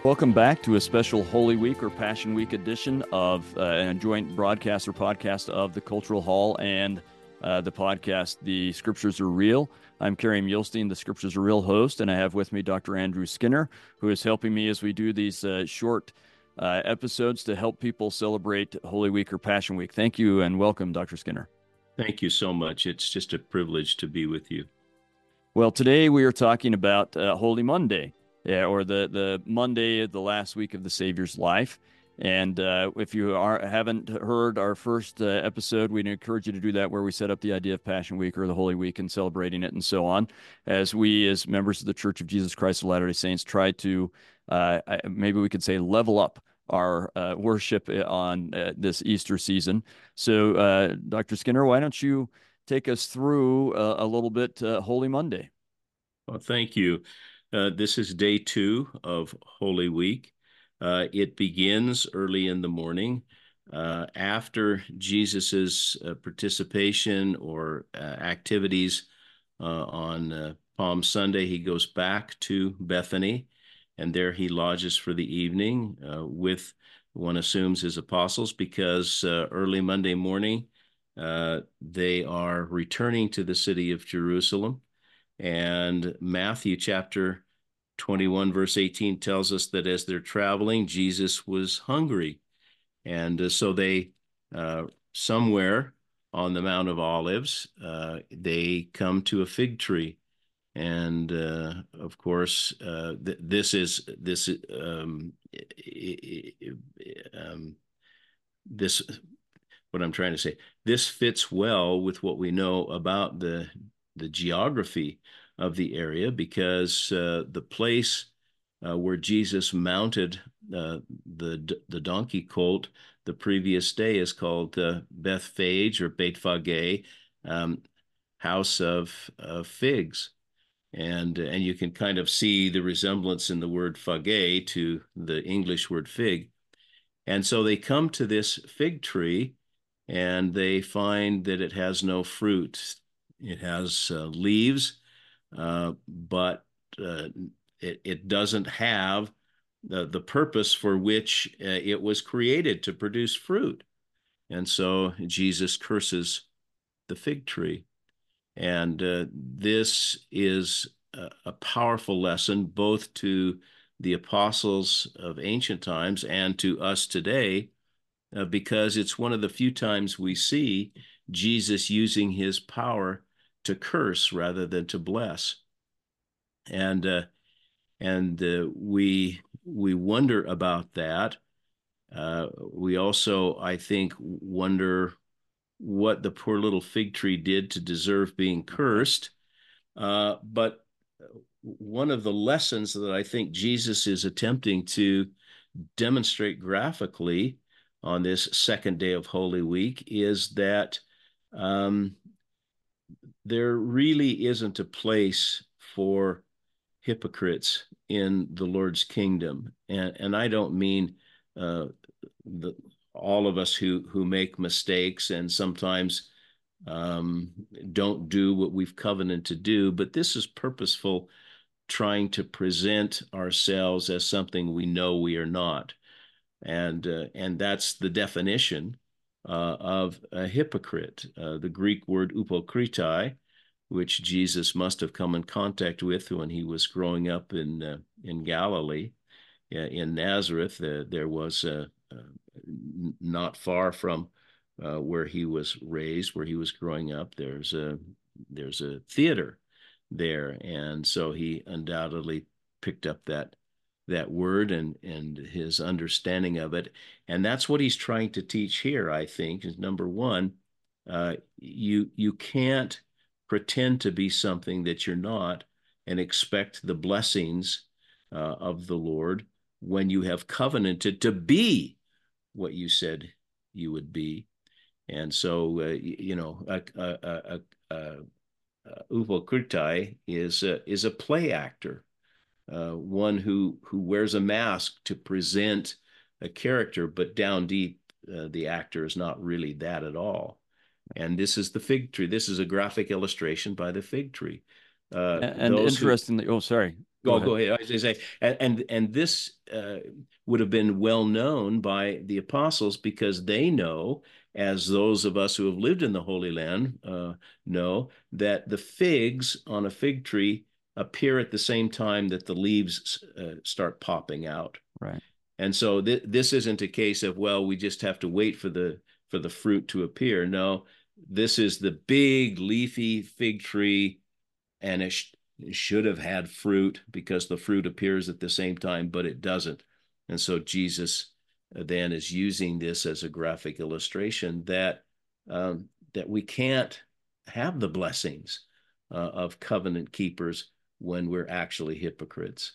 Welcome back to a special Holy Week or Passion Week edition of a joint broadcast or podcast of the Cultural Hall and the podcast, The Scriptures Are Real. I'm Kerry Muhlestein, the Scriptures Are Real host, and I have with me Dr. Andrew Skinner, who is helping me as we do these short episodes to help people celebrate Holy Week or Passion Week. Thank you and welcome, Dr. Skinner. Thank you so much. It's just a privilege to be with you. Well, today we are talking about Holy Monday. Yeah, or the Monday of the last week of the Savior's life. And if you haven't heard our first episode, we'd encourage you to do that, where we set up the idea of Passion Week or the Holy Week and celebrating it and so on, as we, as members of the Church of Jesus Christ of Latter-day Saints, try to, maybe we could say, level up our worship on this Easter season. So, Dr. Skinner, why don't you take us through a little bit Holy Monday? Well, thank you. This is day 2 of Holy Week. It begins early in the morning after Jesus's participation or activities on Palm Sunday. He goes back to Bethany, and there he lodges for the evening with, one assumes, his apostles, because early Monday morning they are returning to the city of Jerusalem. And Matthew chapter 21, verse 18 tells us that as they're traveling, Jesus was hungry. And so they, somewhere on the Mount of Olives, they come to a fig tree. And of course, this, what I'm trying to say, this fits well with what we know about the geography of the area, because the place where Jesus mounted the donkey colt the previous day is called Bethphage or Bethphage, house of figs. And you can kind of see the resemblance in the word phage to the English word fig. And so they come to this fig tree and they find that it has no fruit. It has leaves, but it doesn't have the purpose for which it was created, to produce fruit. And so Jesus curses the fig tree. And this is a powerful lesson, both to the apostles of ancient times and to us today, because it's one of the few times we see Jesus using his power to curse rather than to bless. And we wonder about that. We also, I think, wonder what the poor little fig tree did to deserve being cursed. But one of the lessons that I think Jesus is attempting to demonstrate graphically on this second day of Holy Week is that there really isn't a place for hypocrites in the Lord's kingdom. And I don't mean all of us who make mistakes and sometimes don't do what we've covenanted to do, but this is purposeful, trying to present ourselves as something we know we are not. And that's the definition of a hypocrite. The Greek word upokritai, which Jesus must have come in contact with when he was growing up in Galilee, in Nazareth. There was not far from where he was raised, where he was growing up. There's a theater there, and so he undoubtedly picked up that word and his understanding of it. And that's what he's trying to teach here, I think, is number one, you can't pretend to be something that you're not and expect the blessings of the Lord when you have covenanted to be what you said you would be. And so, upokritai is a play actor. One who wears a mask to present a character, but down deep, the actor is not really that at all. And this is the fig tree. This is a graphic illustration by the fig tree. And interestingly, sorry. Go Oh, ahead. go ahead. I was going to say, and this would have been well known by the apostles because they know, as those of us who have lived in the Holy Land know, that the figs on a fig tree appear at the same time that the leaves start popping out. Right. And so this isn't a case of, well, we just have to wait for the fruit to appear. No, this is the big leafy fig tree, and it should have had fruit because the fruit appears at the same time, but it doesn't. And so Jesus then is using this as a graphic illustration that we can't have the blessings of covenant keepers when we're actually hypocrites.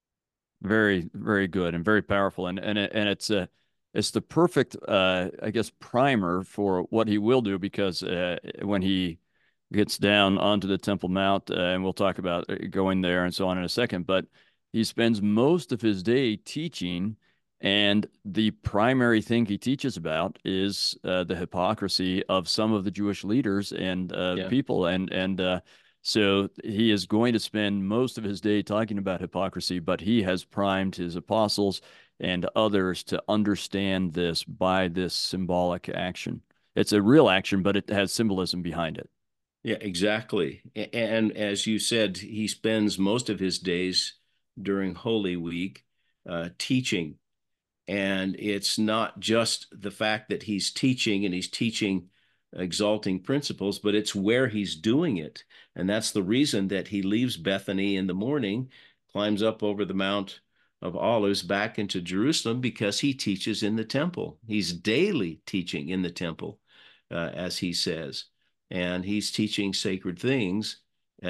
Very, very good and very powerful, and it's the perfect I guess primer for what he will do because when he gets down onto the Temple Mount, and we'll talk about going there and so on in a second, but he spends most of his day teaching, and the primary thing he teaches about is the hypocrisy of some of the Jewish leaders and Yeah. people, and so he is going to spend most of his day talking about hypocrisy, but he has primed his apostles and others to understand this by this symbolic action. It's a real action, but it has symbolism behind it. Yeah, exactly. And as you said, he spends most of his days during Holy Week teaching. And it's not just the fact that he's teaching and he's teaching exalting principles, but it's where he's doing it. And that's the reason that he leaves Bethany in the morning, climbs up over the Mount of Olives back into Jerusalem because he teaches in the temple. He's daily teaching in the temple, as he says. And he's teaching sacred things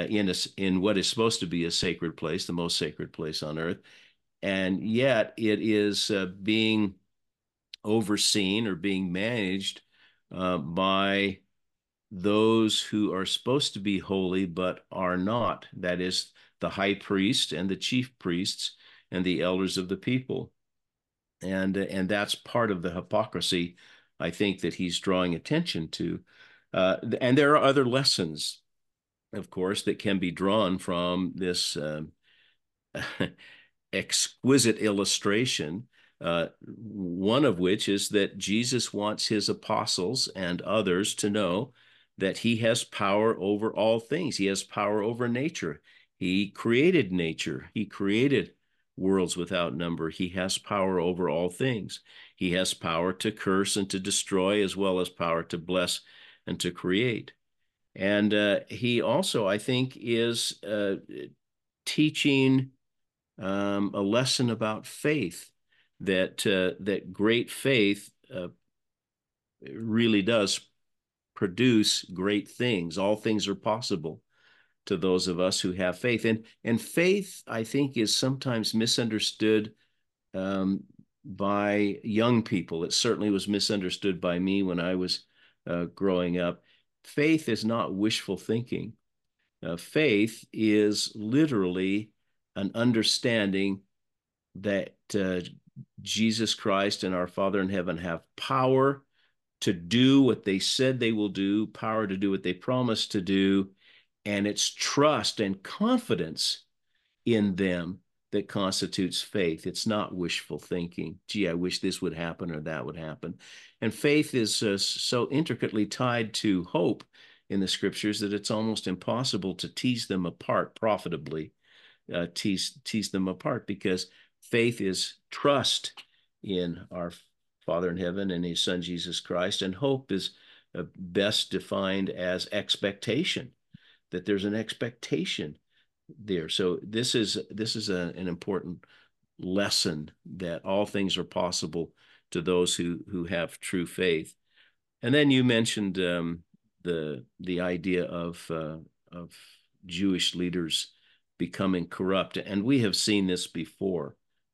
in what is supposed to be a sacred place, the most sacred place on earth. And yet it is being overseen or being managed by those who are supposed to be holy but are not. That is the high priest and the chief priests and the elders of the people. And that's part of the hypocrisy, I think, that he's drawing attention to. And there are other lessons, of course, that can be drawn from this exquisite illustration, one of which is that Jesus wants his apostles and others to know that he has power over all things. He has power over nature. He created nature. He created worlds without number. He has power over all things. He has power to curse and to destroy, as well as power to bless and to create. And he also, I think, is teaching a lesson about faith, that great faith really does produce great things. All things are possible to those of us who have faith. And faith, I think, is sometimes misunderstood by young people. It certainly was misunderstood by me when I was growing up. Faith is not wishful thinking. Faith is literally an understanding that Jesus Christ and our Father in heaven have power to do what they said they will do, power to do what they promised to do, and it's trust and confidence in them that constitutes faith. It's not wishful thinking. Gee, I wish this would happen or that would happen. And faith is so intricately tied to hope in the scriptures that it's almost impossible to tease them apart profitably, tease them apart, because faith is trust in our Father in heaven and his Son, Jesus Christ, and hope is best defined as expectation, that there's an expectation there. So this is an important lesson, that all things are possible to those who have true faith. And then you mentioned the idea of Jewish leaders becoming corrupt, and we have seen this before.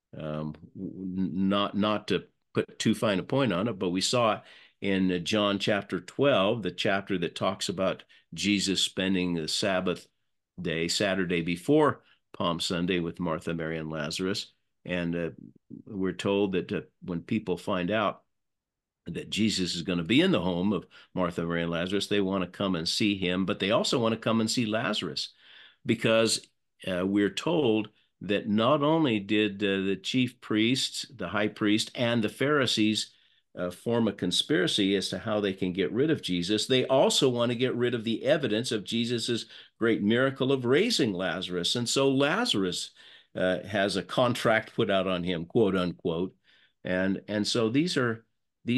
Not to put too fine a point on it, but we saw it in John chapter 12, the chapter that talks about Jesus spending the Sabbath day, Saturday before Palm Sunday, with Martha, Mary, and Lazarus. And we're told that when people find out that Jesus is going to be in the home of Martha, Mary, and Lazarus, they want to come and see him, but they also want to come and see Lazarus, because we're told that not only did the chief priests, the high priest, and the Pharisees form a conspiracy as to how they can get rid of Jesus, they also want to get rid of the evidence of Jesus's great miracle of raising Lazarus. And so Lazarus has a contract put out on him, quote unquote. And so these are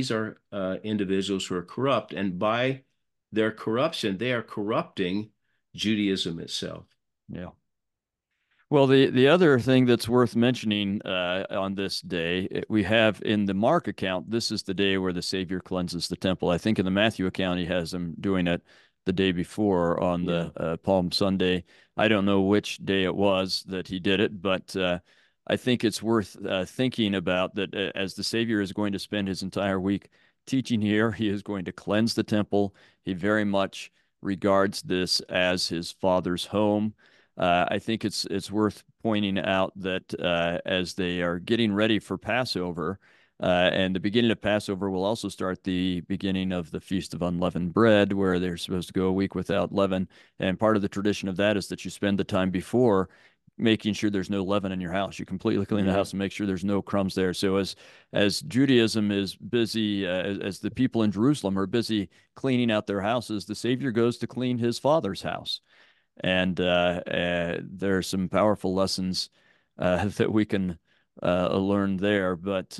individuals who are corrupt, and by their corruption, they are corrupting Judaism itself. Yeah. Well, the other thing that's worth mentioning on this day, we have in the Mark account, this is the day where the Savior cleanses the temple. I think in the Matthew account, he has him doing it the day before on the Palm Sunday. I don't know which day it was that he did it, but I think it's worth thinking about that as the Savior is going to spend his entire week teaching here, he is going to cleanse the temple. He very much regards this as his Father's home. I think it's worth pointing out that as they are getting ready for Passover, and the beginning of Passover will also start the beginning of the Feast of Unleavened Bread, where they're supposed to go a week without leaven. And part of the tradition of that is that you spend the time before making sure there's no leaven in your house. You completely clean the house and make sure there's no crumbs there. So as Judaism is busy, as the people in Jerusalem are busy cleaning out their houses, the Savior goes to clean his Father's house. And there are some powerful lessons that we can learn there. But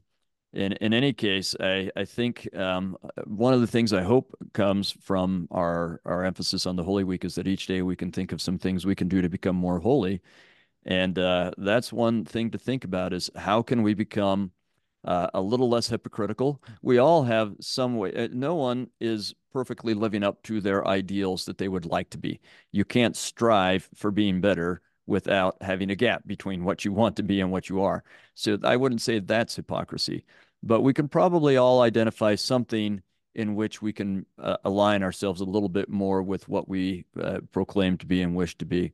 in any case, I think one of the things I hope comes from our emphasis on the Holy Week is that each day we can think of some things we can do to become more holy. And that's one thing to think about is how can we become a little less hypocritical. We all have some way. No one is perfectly living up to their ideals that they would like to be. You can't strive for being better without having a gap between what you want to be and what you are. So I wouldn't say that's hypocrisy, but we can probably all identify something in which we can align ourselves a little bit more with what we proclaim to be and wish to be.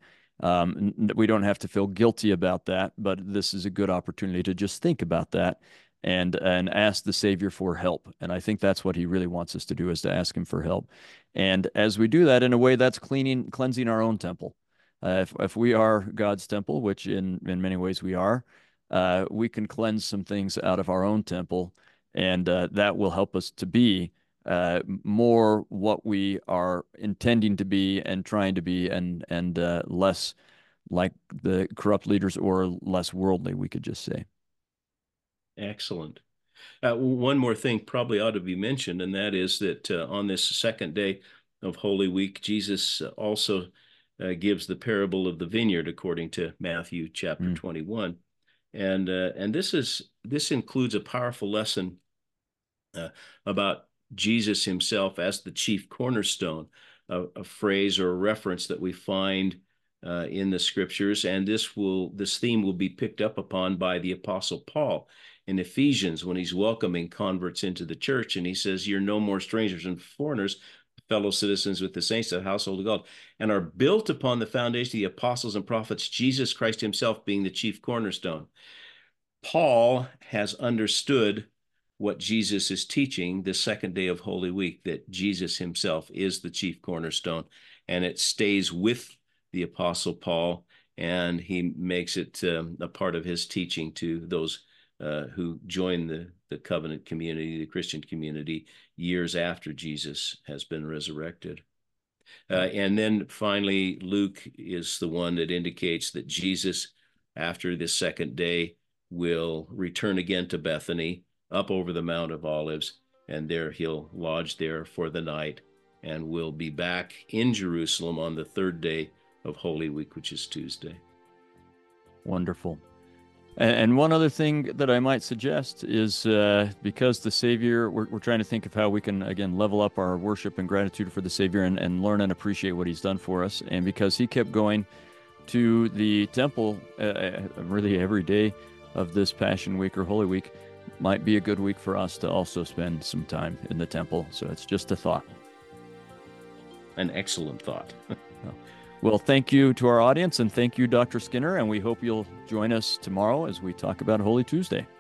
We don't have to feel guilty about that, but this is a good opportunity to just think about that and ask the Savior for help. And I think that's what he really wants us to do, is to ask him for help. And as we do that, in a way, that's cleansing our own temple. If we are God's temple, which in many ways we are, we can cleanse some things out of our own temple, and that will help us to be more what we are intending to be and trying to be, and less like the corrupt leaders, or less worldly, we could just say. Excellent. One more thing probably ought to be mentioned, and that is that on this second day of Holy Week, Jesus also gives the parable of the vineyard according to Matthew chapter 21. And this includes a powerful lesson about Jesus himself as the chief cornerstone, a phrase or a reference that we find in the scriptures. And this theme will be picked up upon by the Apostle Paul in Ephesians when he's welcoming converts into the church. And he says, "You're no more strangers and foreigners, fellow citizens with the saints, the household of God, and are built upon the foundation of the apostles and prophets, Jesus Christ himself being the chief cornerstone." Paul has understood what Jesus is teaching the second day of Holy Week, that Jesus himself is the chief cornerstone, and it stays with the Apostle Paul, and he makes it a part of his teaching to those who join the covenant community, the Christian community, years after Jesus has been resurrected. And then finally, Luke is the one that indicates that Jesus, after this second day, will return again to Bethany, up over the Mount of Olives, and there he'll lodge there for the night, and will be back in Jerusalem on the third day of Holy Week, which is Tuesday. Wonderful. And one other thing that I might suggest is because the Savior, we're trying to think of how we can, again, level up our worship and gratitude for the Savior, and learn and appreciate what he's done for us. And because he kept going to the temple really every day of this Passion Week or Holy Week, might be a good week for us to also spend some time in the temple. So it's just a thought. An excellent thought. Well, thank you to our audience, and thank you, Dr. Skinner, and we hope you'll join us tomorrow as we talk about Holy Tuesday.